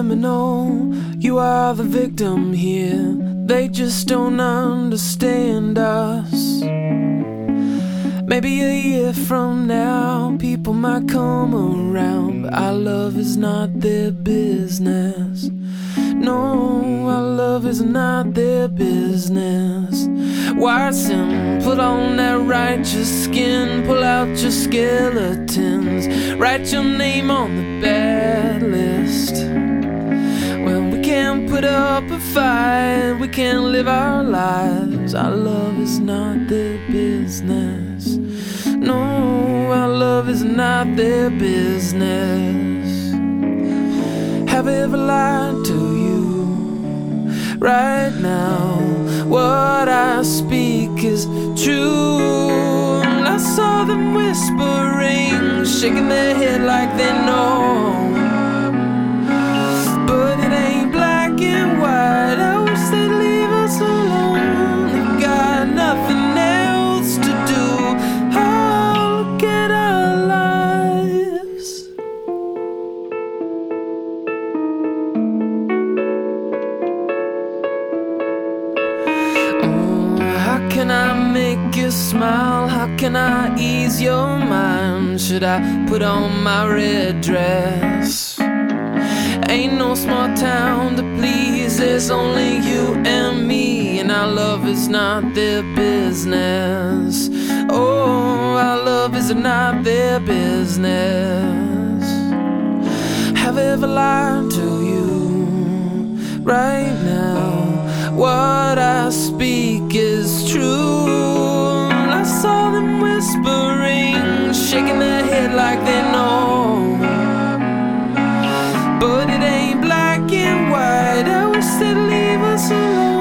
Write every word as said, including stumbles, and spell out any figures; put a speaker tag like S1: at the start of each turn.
S1: criminal, you are the victim here. They just don't understand us. Maybe a year from now, people might come around, but our love is not their business. No, our love is not their business. Watch them put on that righteous skin, pull out your skeletons, write your name on the bad list. Well, we can't put up a fight, we can't live our lives. Our love is not their business. No, our love is not their business. Have I ever lied to you? Right now, what I speak is true. I saw them whispering, shaking their head like they know. But it ain't black and white, I wish they'd leave us alone. They've got nothing else to do. Oh, look at our lives. Oh, how can I make you smile? How can I ease your mind? Should I put on my red dress? Ain't no small town to please, there's only you and me, and our love is not their business. Oh, our love is not their business. Have I ever lied to you? Right now, what I speak is true. I saw them whispering, shaking their head like they know. But it ain't black and white, I wish they'd leave us alone.